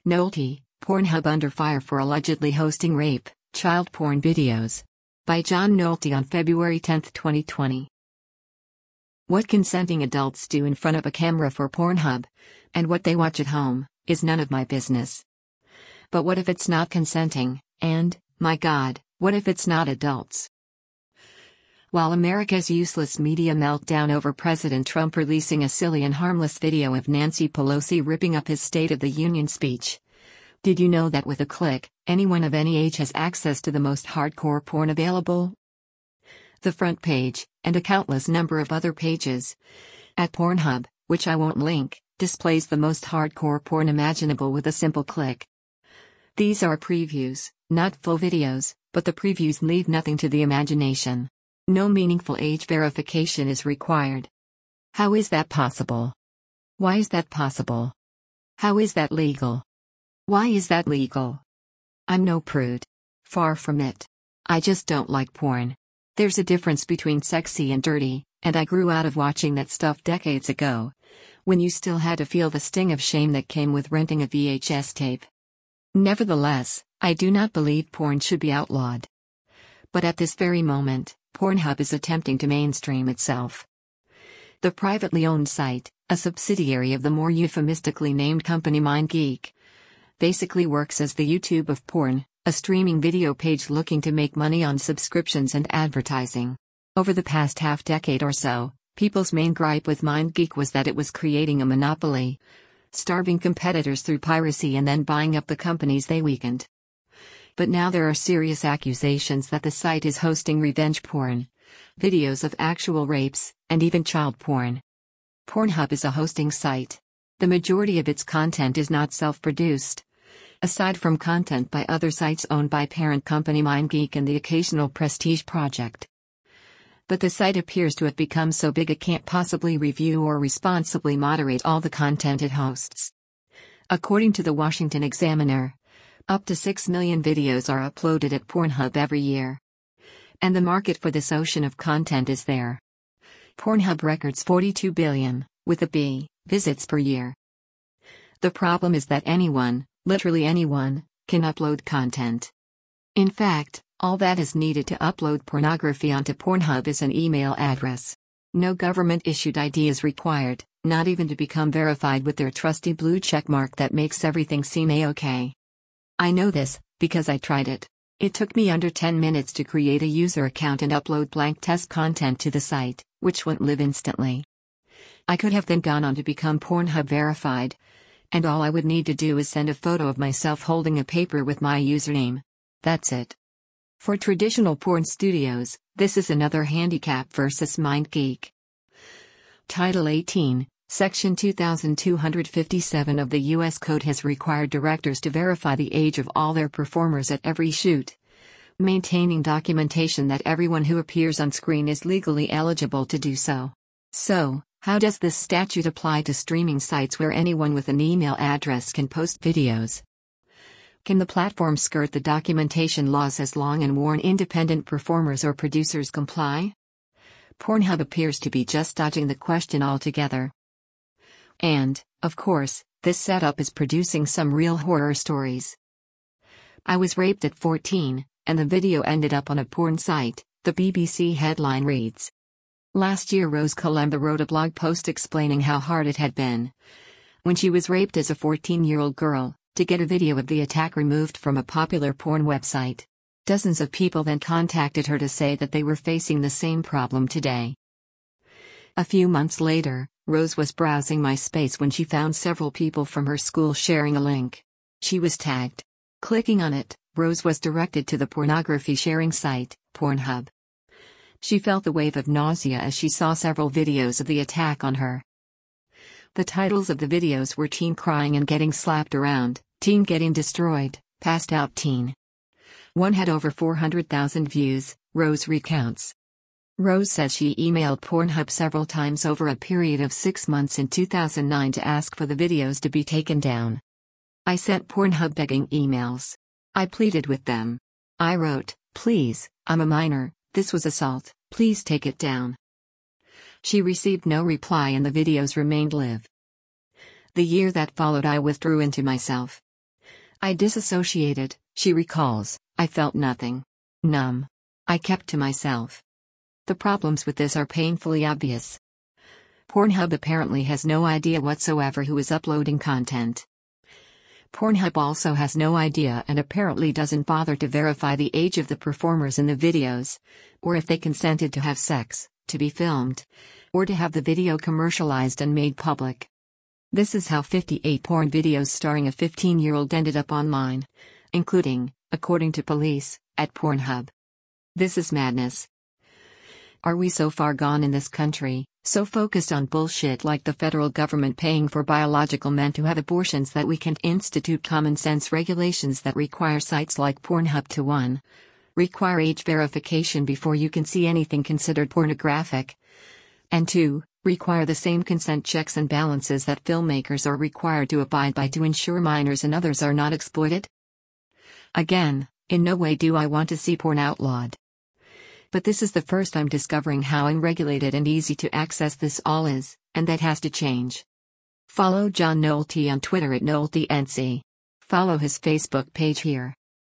Nolte, Pornhub under fire for allegedly hosting rape, child porn videos. By John Nolte on February 10, 2020. What consenting adults do in front of a camera for Pornhub, and what they watch at home, is none of my business. But what if it's not consenting, and, my God, what if it's not adults? While America's useless media meltdown over President Trump releasing a silly and harmless video of Nancy Pelosi ripping up his State of the Union speech. Did you know that with a click, anyone of any age has access to the most hardcore porn available? The front page, and a countless number of other pages, at Pornhub, which I won't link, displays the most hardcore porn imaginable with a simple click. These are previews, not full videos, but the previews leave nothing to the imagination. No meaningful age verification is required. How is that possible? Why is that possible? How is that legal? Why is that legal? I'm no prude. Far from it. I just don't like porn. There's a difference between sexy and dirty, and I grew out of watching that stuff decades ago, when you still had to feel the sting of shame that came with renting a VHS tape. Nevertheless, I do not believe porn should be outlawed. But at this very moment, Pornhub is attempting to mainstream itself. The privately owned site, a subsidiary of the more euphemistically named company MindGeek, basically works as the YouTube of porn, a streaming video page looking to make money on subscriptions and advertising. Over the past half-decade or so, people's main gripe with MindGeek was that it was creating a monopoly, starving competitors through piracy and then buying up the companies they weakened. But now there are serious accusations that the site is hosting revenge porn, videos of actual rapes, and even child porn. Pornhub is a hosting site. The majority of its content is not self-produced, aside from content by other sites owned by parent company MindGeek and the occasional prestige project. But the site appears to have become so big it can't possibly review or responsibly moderate all the content it hosts. According to the Washington Examiner, up to 6 million videos are uploaded at Pornhub every year. And the market for this ocean of content is there. Pornhub records 42 billion, with a B, visits per year. The problem is that anyone, literally anyone, can upload content. In fact, all that is needed to upload pornography onto Pornhub is an email address. No government-issued ID is required, not even to become verified with their trusty blue checkmark that makes everything seem A-OK. I know this, because I tried it. It took me under 10 minutes to create a user account and upload blank test content to the site, which went live instantly. I could have then gone on to become Pornhub verified, and all I would need to do is send a photo of myself holding a paper with my username. That's it. For traditional porn studios, this is another handicap versus MindGeek. Title 18, Section 2257 of the U.S. Code has required directors to verify the age of all their performers at every shoot, maintaining documentation that everyone who appears on screen is legally eligible to do so. So, how does this statute apply to streaming sites where anyone with an email address can post videos? Can the platform skirt the documentation laws as long and worn independent performers or producers comply? Pornhub appears to be just dodging the question altogether. And, of course, this setup is producing some real horror stories. I was raped at 14, and the video ended up on a porn site, the BBC headline reads. Last year Rose Kalemba wrote a blog post explaining how hard it had been, when she was raped as a 14-year-old girl, to get a video of the attack removed from a popular porn website. Dozens of people then contacted her to say that they were facing the same problem today. A few months later, Rose was browsing MySpace when she found several people from her school sharing a link. She was tagged. Clicking on it, Rose was directed to the pornography sharing site, Pornhub. She felt the wave of nausea as she saw several videos of the attack on her. The titles of the videos were teen crying and getting slapped around, teen getting destroyed, passed out teen. One had over 400,000 views, Rose recounts. Rose says she emailed Pornhub several times over a period of 6 months in 2009 to ask for the videos to be taken down. I sent Pornhub begging emails. I pleaded with them. I wrote, "Please, I'm a minor, this was assault, please take it down." She received no reply and the videos remained live. The year that followed I withdrew into myself. I disassociated, she recalls. I felt nothing. Numb. I kept to myself. The problems with this are painfully obvious. Pornhub apparently has no idea whatsoever who is uploading content. Pornhub also has no idea and apparently doesn't bother to verify the age of the performers in the videos, or if they consented to have sex, to be filmed, or to have the video commercialized and made public. This is how 58 porn videos starring a 15-year-old ended up online, including, according to police, at Pornhub. This is madness. Are we so far gone in this country, so focused on bullshit like the federal government paying for biological men to have abortions, that we can't institute common sense regulations that require sites like Pornhub to 1. Require age verification before you can see anything considered pornographic, and 2. Require the same consent checks and balances that filmmakers are required to abide by to ensure minors and others are not exploited? Again, in no way do I want to see porn outlawed. But this is the first I'm discovering how unregulated and easy to access this all is, and that has to change. Follow John Nolte on Twitter at NolteNC. Follow his Facebook page here.